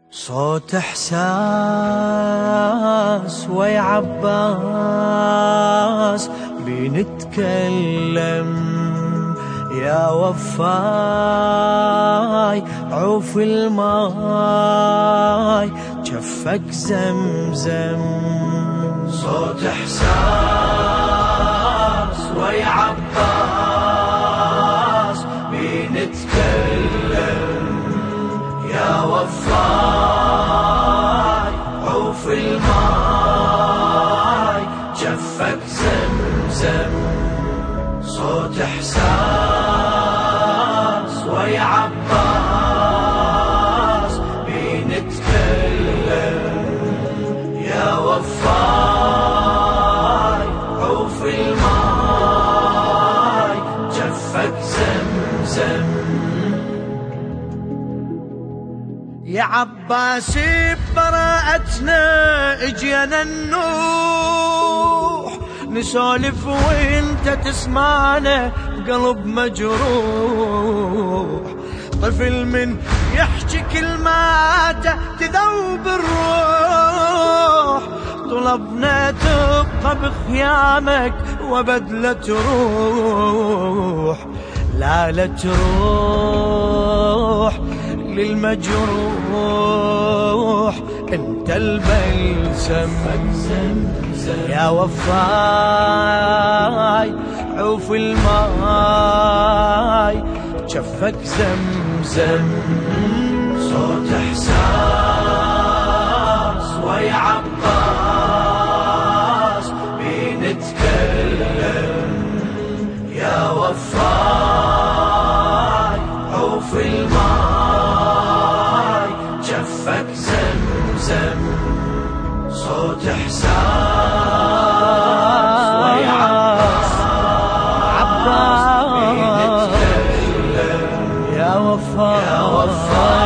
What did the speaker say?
صوت إحساس ويا عباس بنتكلم يا وفاي عوف الماي جفك زمزم. صوت إحساس ويا عباس بنتكلم يا وفاي عوف الماي جفك زمزم. صوت إحساس ويا عباس بنتكلم يا وفاي عوف الماي جفك زمزم. يا عباس ببراءتنا اجينا النوح نسولف وانت تسمعنا بقلب مجروح. طفل من يحكي كلماته تذوب الروح. طلبنا تبقى بخيامك وابد لا تروح. لا تروح للمجروح انت البلسم يا وفاي عوف الماي جفك زمزم. صوت إحساس ويا عباس بنتكلم يا وفاي عوف الماي جفك زمزم. صوت إحساس ويا عباس بنتكلم يا وفاي